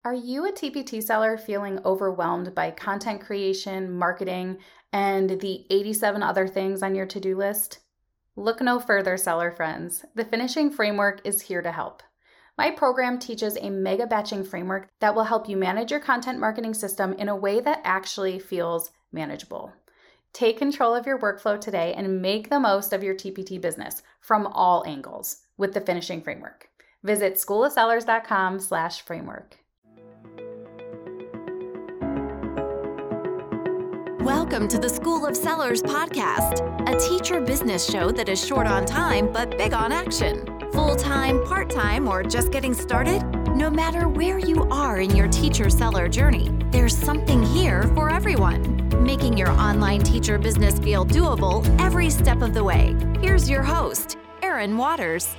Are you a TPT seller feeling overwhelmed by content creation, marketing, and the 87 other things on your to-do list? Look no further, seller friends. The Finishing Framework is here to help. My program teaches a mega batching framework that will help you manage your content marketing system in a way that actually feels manageable. Take control of your workflow today and make the most of your TPT business from all angles with the Finishing Framework. Visit schoolofsellers.com/framework. Welcome to the School of Sellers podcast, a teacher business show that is short on time but big on action. Full-time, part-time, or just getting started? No matter where you are in your teacher-seller journey, there's something here for everyone, making your online teacher business feel doable every step of the way. Here's your host, Erin Waters.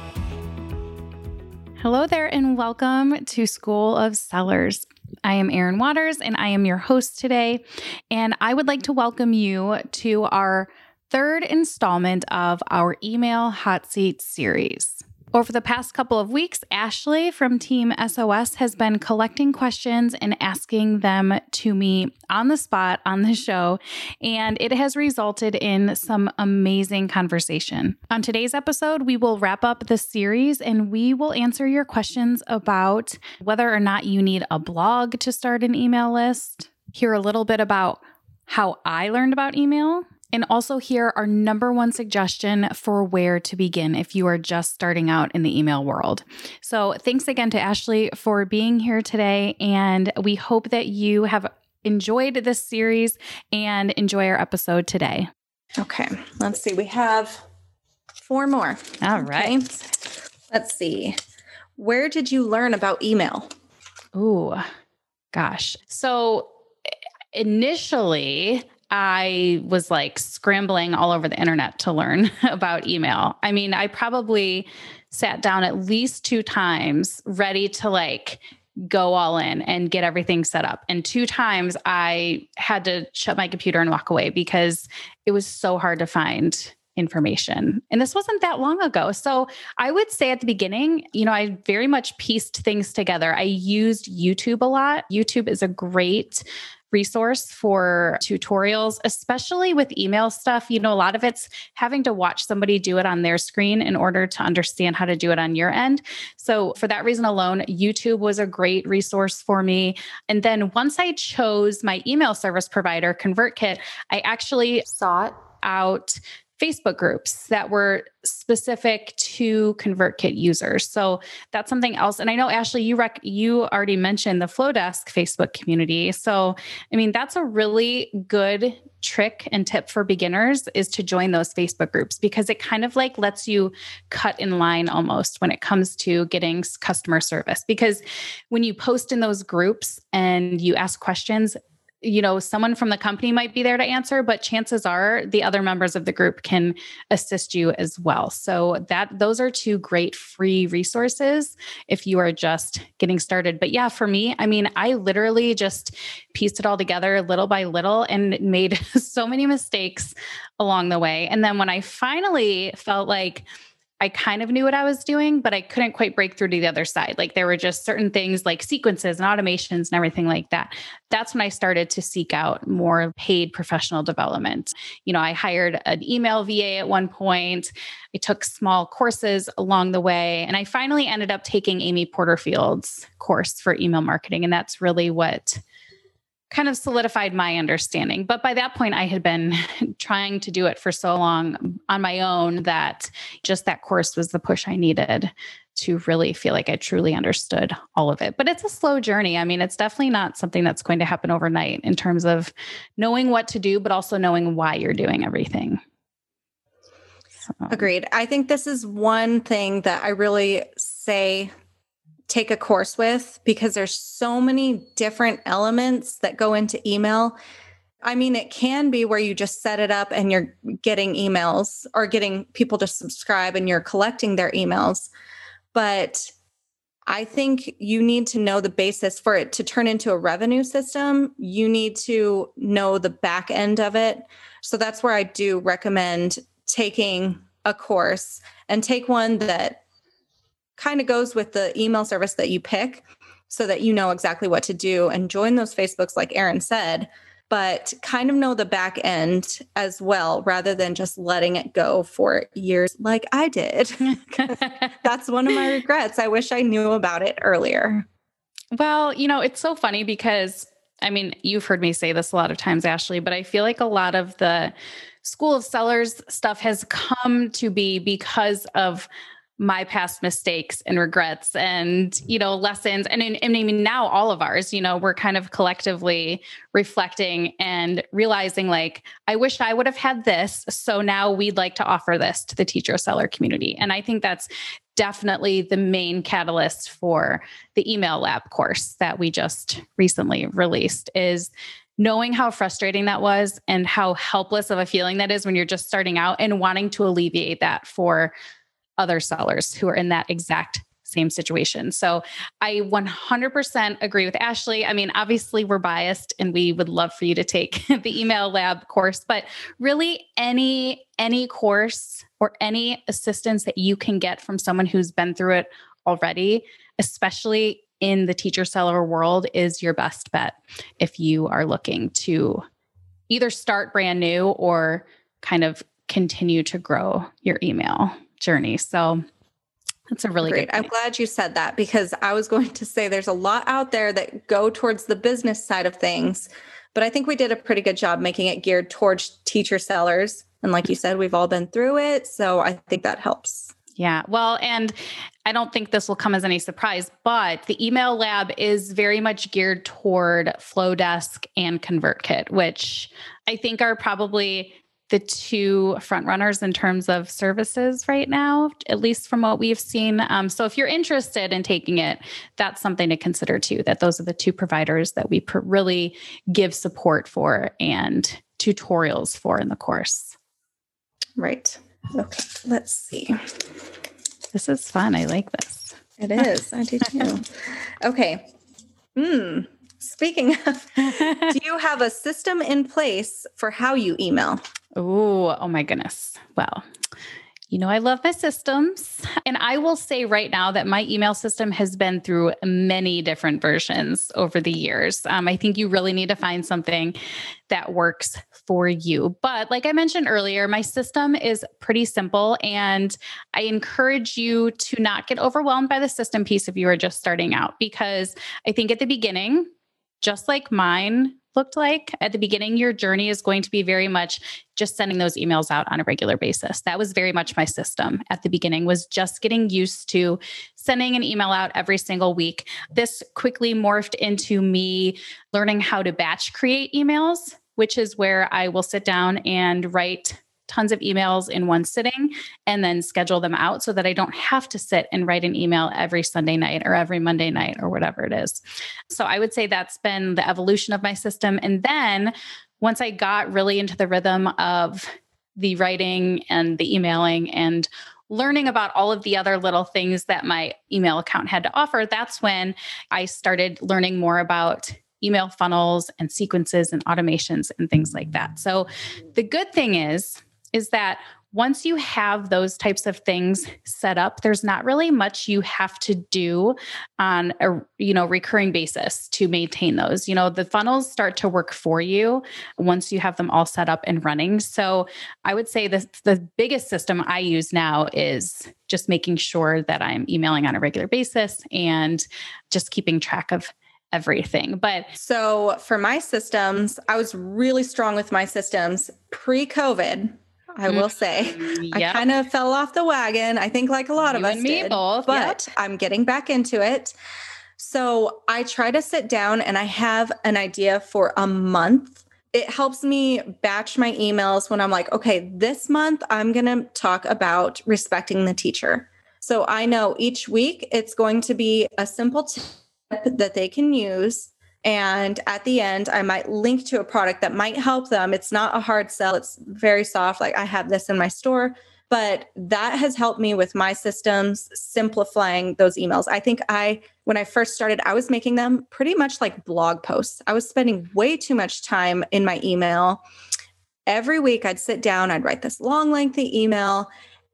Hello there and welcome to School of Sellers. I am Erin Waters and I am your host today, and I would like to welcome you to our third installment of our Email Hot Seat series. Over the past couple of weeks, Ashley from Team SOS has been collecting questions and asking them to me on the spot on the show, and it has resulted in some amazing conversation. On today's episode, we will wrap up the series and we will answer your questions about whether or not you need a blog to start an email list, hear a little bit about how I learned about email, and also hear our number one suggestion for where to begin if you are just starting out in the email world. So thanks again to Ashley for being here today, and we hope that you have enjoyed this series and enjoy our episode today. Okay, let's see. We have 4 more. All right. Okay. Let's see. Where did you learn about email? Ooh, gosh. So initially, I was like scrambling all over the internet to learn about email. I mean, I probably sat down at least 2 times ready to like go all in and get everything set up. And 2 times I had to shut my computer and walk away because it was so hard to find information. And this wasn't that long ago. So I would say at the beginning, I very much pieced things together. I used YouTube a lot. YouTube is a great resource for tutorials, especially with email stuff. A lot of it's having to watch somebody do it on their screen in order to understand how to do it on your end. So for that reason alone, YouTube was a great resource for me. And then once I chose my email service provider, ConvertKit, I actually sought out Facebook groups that were specific to ConvertKit users. So that's something else. And I know, Ashley, you already mentioned the Flowdesk Facebook community. So, that's a really good trick and tip for beginners is to join those Facebook groups because it kind of like lets you cut in line almost when it comes to getting customer service. Because when you post in those groups and you ask questions, someone from the company might be there to answer, but chances are the other members of the group can assist you as well. So those are 2 great free resources if you are just getting started. But yeah, for me, I literally just pieced it all together little by little and made so many mistakes along the way. And then when I finally felt like I kind of knew what I was doing, but I couldn't quite break through to the other side. Like there were just certain things like sequences and automations and everything like that. That's when I started to seek out more paid professional development. I hired an email VA at one point. I took small courses along the way. And I finally ended up taking Amy Porterfield's course for email marketing. And that's really what kind of solidified my understanding. But by that point, I had been trying to do it for so long on my own that just that course was the push I needed to really feel like I truly understood all of it. But it's a slow journey. It's definitely not something that's going to happen overnight in terms of knowing what to do, but also knowing why you're doing everything. So. Agreed. I think this is one thing that I really say take a course with because there's so many different elements that go into email. It can be where you just set it up and you're getting emails or getting people to subscribe and you're collecting their emails. But I think you need to know the basis for it to turn into a revenue system. You need to know the back end of it. So that's where I do recommend taking a course and take one that kind of goes with the email service that you pick. so that you know exactly what to do and join those Facebooks, like Erin said, but kind of know the back end as well, rather than just letting it go for years like I did. That's one of my regrets. I wish I knew about it earlier. Well, it's so funny because, I mean, you've heard me say this a lot of times, Ashley, but I feel like a lot of the School of Sellers stuff has come to be because of my past mistakes and regrets and, lessons. And I mean, now all of ours, we're kind of collectively reflecting and realizing like, I wish I would have had this. So now we'd like to offer this to the teacher seller community. And I think that's definitely the main catalyst for the email lab course that we just recently released, is knowing how frustrating that was and how helpless of a feeling that is when you're just starting out, and wanting to alleviate that for other sellers who are in that exact same situation. So I 100% agree with Ashley. I mean, obviously we're biased and we would love for you to take the email lab course, but really any course or any assistance that you can get from someone who's been through it already, especially in the teacher seller world, is your best bet if you are looking to either start brand new or kind of continue to grow your email journey. So that's a really good point. I'm glad you said that, because I was going to say there's a lot out there that go towards the business side of things, but I think we did a pretty good job making it geared towards teacher sellers. And like you said, we've all been through it. So I think that helps. Yeah. Well, and I don't think this will come as any surprise, but the email lab is very much geared toward Flowdesk and ConvertKit, which I think are probably the two front runners in terms of services right now, at least from what we've seen. So if you're interested in taking it, that's something to consider too, that those are the two providers that we really give support for and tutorials for in the course. Right. Okay. Let's see. This is fun. I like this. It is. I do too. Okay. Speaking of, do you have a system in place for how you email? Oh my goodness. Well, I love my systems. And I will say right now that my email system has been through many different versions over the years. I think you really need to find something that works for you. But like I mentioned earlier, my system is pretty simple, and I encourage you to not get overwhelmed by the system piece if you are just starting out, because I think at the beginning, just like mine looked like at the beginning, your journey is going to be very much just sending those emails out on a regular basis. That was very much my system at the beginning, was just getting used to sending an email out every single week. This quickly morphed into me learning how to batch create emails, which is where I will sit down and write tons of emails in one sitting and then schedule them out so that I don't have to sit and write an email every Sunday night or every Monday night or whatever it is. So I would say that's been the evolution of my system. And then once I got really into the rhythm of the writing and the emailing and learning about all of the other little things that my email account had to offer, that's when I started learning more about email funnels and sequences and automations and things like that. So the good thing is that once you have those types of things set up, there's not really much you have to do on a recurring basis to maintain those. The funnels start to work for you once you have them all set up and running. So I would say the biggest system I use now is just making sure that I'm emailing on a regular basis and just keeping track of everything. But so for my systems, I was really strong with my systems pre-COVID. I will say, I kind of fell off the wagon. I think like a lot of us did, both, but I'm getting back into it. So I try to sit down and I have an idea for a month. It helps me batch my emails when I'm like, okay, this month I'm going to talk about respecting the teacher. So I know each week it's going to be a simple tip that they can use. And at the end, I might link to a product that might help them. It's not a hard sell. It's very soft. Like I have this in my store, but that has helped me with my systems, simplifying those emails. I think when I first started, I was making them pretty much like blog posts. I was spending way too much time in my email. Every week I'd sit down, I'd write this long, lengthy email.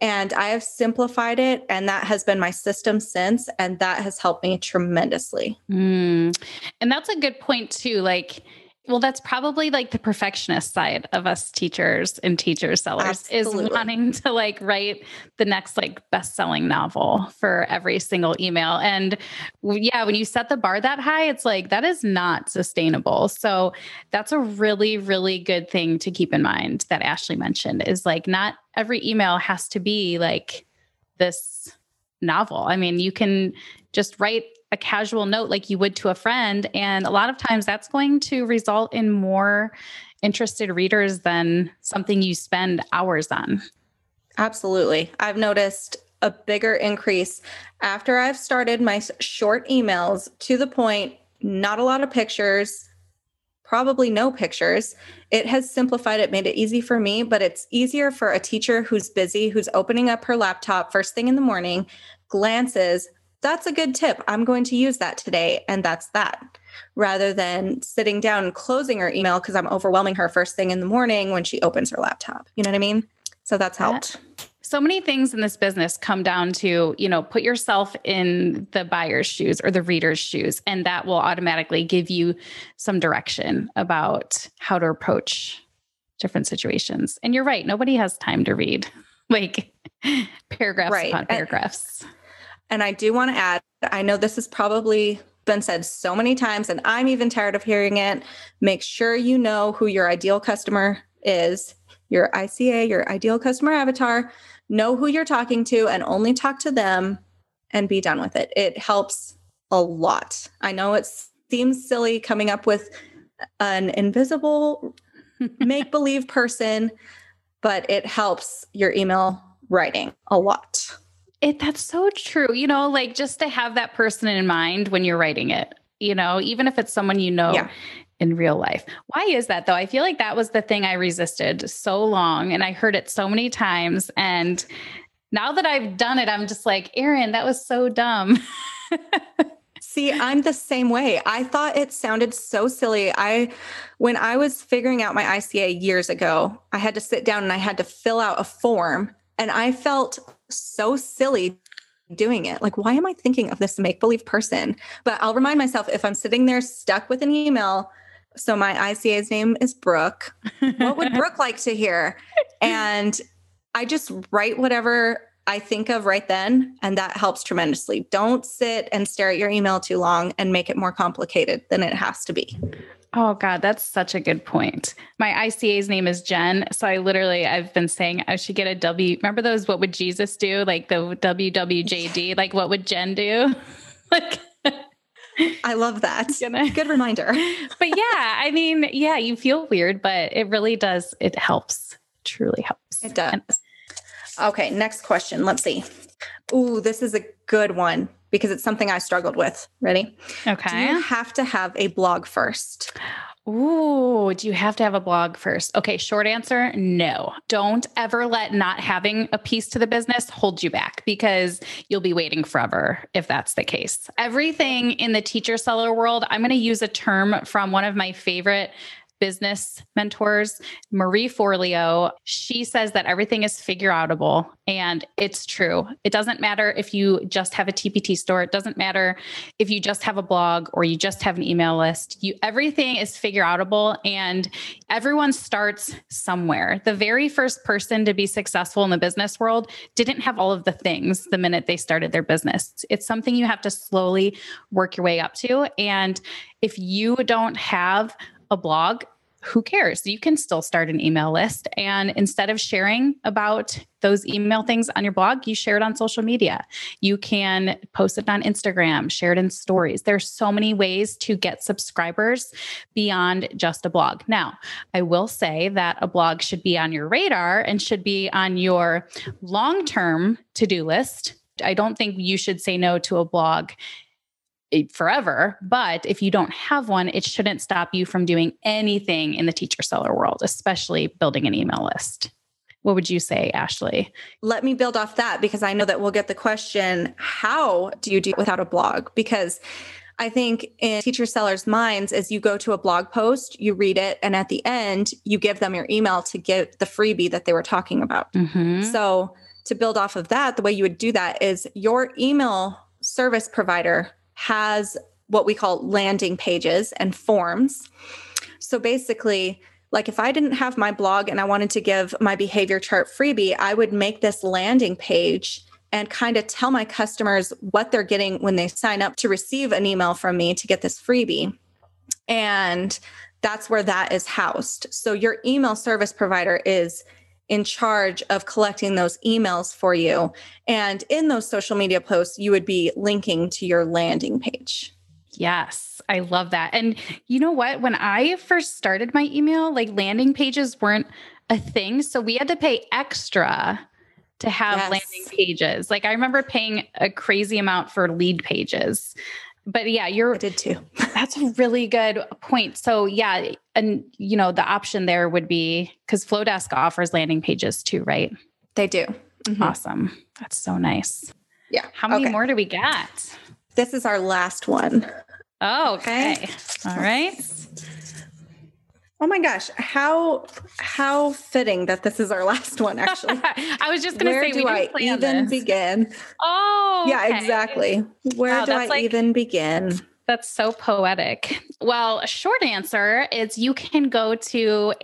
And I have simplified it, and that has been my system since, and that has helped me tremendously. And that's a good point too. Like, well, that's probably like the perfectionist side of us teachers and teacher sellers. Absolutely. Is wanting to like write the next like best-selling novel for every single email. And yeah, when you set the bar that high, it's like, that is not sustainable. So that's a really, really good thing to keep in mind that Ashley mentioned, is like, not every email has to be like this novel. I mean, you can just write a casual note like you would to a friend. And a lot of times that's going to result in more interested readers than something you spend hours on. Absolutely. I've noticed a bigger increase after I've started my short emails, to the point, not a lot of pictures, probably no pictures. It has simplified it, made it easy for me, but it's easier for a teacher who's busy, who's opening up her laptop first thing in the morning, glances, that's a good tip, I'm going to use that today. And that's that. Rather than sitting down and closing her email because I'm overwhelming her first thing in the morning when she opens her laptop. You know what I mean? So that's helped. So many things in this business come down to, put yourself in the buyer's shoes or the reader's shoes, and that will automatically give you some direction about how to approach different situations. And you're right. Nobody has time to read like paragraphs upon paragraphs. And I do want to add, I know this has probably been said so many times, and I'm even tired of hearing it. Make sure you know who your ideal customer is, your ICA, your ideal customer avatar. Know who you're talking to and only talk to them and be done with it. It helps a lot. I know it seems silly coming up with an invisible make-believe person, but it helps your email writing a lot. That's so true. Like just to have that person in mind when you're writing it, even if it's someone in real life. Why is that though? I feel like that was the thing I resisted so long, and I heard it so many times. And now that I've done it, I'm just like, Erin, that was so dumb. See, I'm the same way. I thought it sounded so silly. When I was figuring out my ICA years ago, I had to sit down and I had to fill out a form, and I felt so silly doing it. Like, why am I thinking of this make-believe person? But I'll remind myself, if I'm sitting there stuck with an email, so my ICA's name is Brooke, what would Brooke like to hear? And I just write whatever I think of right then, and that helps tremendously. Don't sit and stare at your email too long and make it more complicated than it has to be. Oh God, that's such a good point. My ICA's name is Jen. So I've been saying I should get a W. Remember those, what would Jesus do? Like the WWJD, like what would Jen do? Like, I love that. Good reminder. But yeah, you feel weird, but it really does. It helps. It truly helps. It does. Okay. Next question. Let's see. Ooh, this is a good one because it's something I struggled with. Ready? Okay. Do you have to have a blog first? Ooh, do you have to have a blog first? Okay. Short answer, no. Don't ever let not having a piece to the business hold you back, because you'll be waiting forever if that's the case. Everything in the teacher seller world, I'm going to use a term from one of my favorite business mentors, Marie Forleo. She says that everything is figure outable, and it's true. It doesn't matter if you just have a TPT store. It doesn't matter if you just have a blog or you just have an email list. Everything is figure outable, and everyone starts somewhere. The very first person to be successful in the business world didn't have all of the things the minute they started their business. It's something you have to slowly work your way up to. And if you don't have a blog, who cares? You can still start an email list. And instead of sharing about those email things on your blog, you share it on social media. You can post it on Instagram, share it in stories. There's so many ways to get subscribers beyond just a blog. Now, I will say that a blog should be on your radar and should be on your long-term to-do list. I don't think you should say no to a blog forever. But if you don't have one, it shouldn't stop you from doing anything in the teacher seller world, especially building an email list. What would you say, Ashley? Let me build off that, because I know that we'll get the question, how do you do it without a blog? Because I think in teacher sellers' minds, as you go to a blog post, you read it, and at the end, you give them your email to get the freebie that they were talking about. Mm-hmm. So to build off of that, the way you would do that is your email service provider has what we call landing pages and forms. So basically, like if I didn't have my blog and I wanted to give my behavior chart freebie, I would make this landing page and kind of tell my customers what they're getting when they sign up to receive an email from me to get this freebie. And that's where that is housed. So your email service provider is in charge of collecting those emails for you. And in those social media posts, you would be linking to your landing page. Yes, I love that. And you know what? When I first started my email, like landing pages weren't a thing. So we had to pay extra to have landing pages. Like I remember paying a crazy amount for lead pages. But yeah, I did too. That's a really good point. So yeah, and you know, the option there would be, because Flowdesk offers landing pages too, right? They do. Mm-hmm. Awesome. That's so nice. Yeah. How many more do we get? This is our last one. Oh, okay. All right. Oh my gosh, how fitting that this is our last one, actually. I was just going to say, where do I even begin? Oh, yeah, exactly. Where do I even begin? That's so poetic. Well, a short answer is you can go to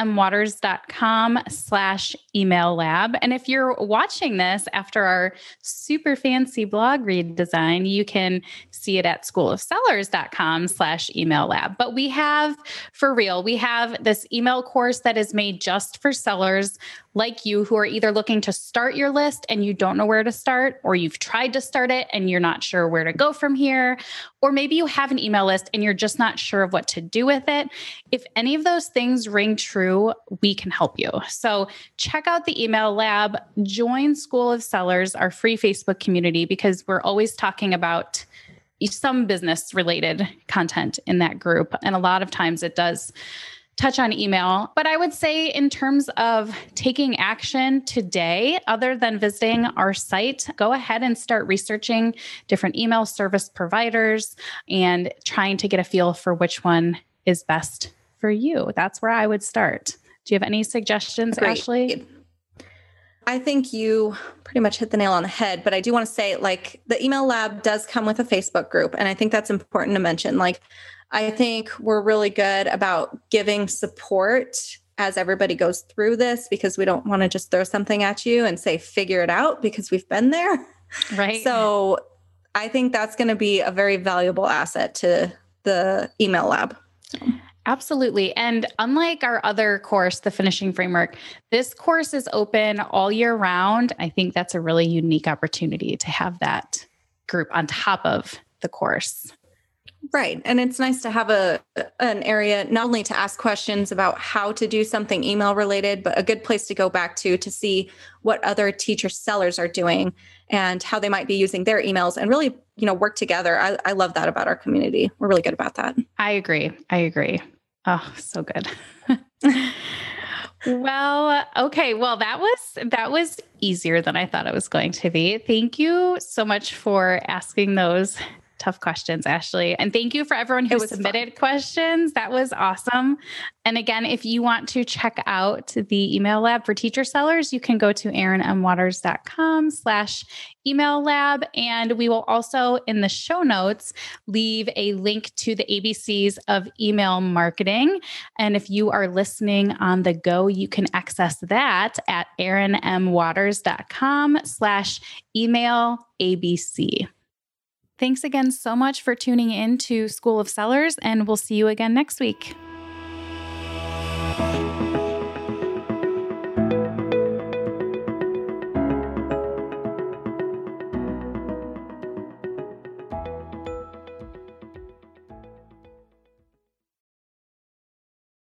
erinmwaters.com/email lab. And if you're watching this after our super fancy blog redesign, you can see it at schoolofsellers.com/email lab. But we have, for real, we have this email course that is made just for sellers like you who are either looking to start your list and you don't know where to start, or you've tried to start it and you're not sure where to go from here, or maybe you have an email list and you're just not sure of what to do with it. If any of those things ring true, we can help you. So check out the email lab, join School of Sellers, our free Facebook community, because we're always talking about some business related content in that group. And a lot of times it does touch on email. But I would say in terms of taking action today, other than visiting our site, go ahead and start researching different email service providers and trying to get a feel for which one is best for you. That's where I would start. Do you have any suggestions, Ashley? I think you pretty much hit the nail on the head, but I do want to say, like, the email lab does come with a Facebook group. And I think that's important to mention. Like, I think we're really good about giving support as everybody goes through this, because we don't want to just throw something at you and say, figure it out, because we've been there. Right. So I think that's going to be a very valuable asset to the email lab. Absolutely. And unlike our other course, the Finishing Framework, this course is open all year round. I think that's a really unique opportunity to have that group on top of the course. Right. And it's nice to have an area not only to ask questions about how to do something email related, but a good place to go back to see what other teacher sellers are doing and how they might be using their emails, and really, work together. I love that about our community. We're really good about that. I agree. Oh, so good. Well, okay. Well, that was easier than I thought it was going to be. Thank you so much for asking those tough questions, Ashley. And thank you for everyone who submitted questions. That was awesome. And again, if you want to check out the email lab for teacher sellers, you can go to erinmwaters.com/email lab. And we will also in the show notes leave a link to the ABCs of email marketing. And if you are listening on the go, you can access that at erinmwaters.com/email ABC. Thanks again so much for tuning in to School of Sellers, and we'll see you again next week.